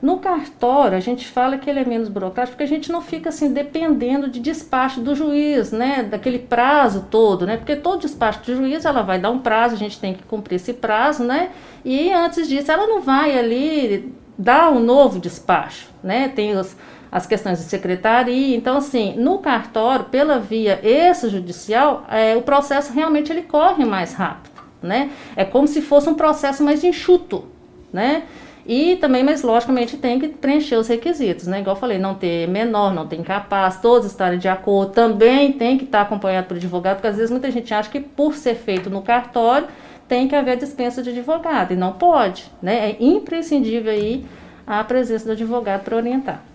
No cartório, a gente fala que ele é menos burocrático porque a gente não fica assim dependendo de despacho do juiz, né, daquele prazo todo, né, porque todo despacho do juiz ela vai dar um prazo, a gente tem que cumprir esse prazo, né, e antes disso ela não vai ali dar um novo despacho, né, tem as questões de secretaria, então assim, no cartório, pela via extrajudicial, o processo realmente ele corre mais rápido, né, é como se fosse um processo mais enxuto, né, e também, mas logicamente tem que preencher os requisitos, né? Igual eu falei, não ter menor, não ter incapaz, todos estarem de acordo, também tem que estar acompanhado por advogado, porque às vezes muita gente acha que por ser feito no cartório tem que haver dispensa de advogado, e não pode, né? É imprescindível aí a presença do advogado para orientar.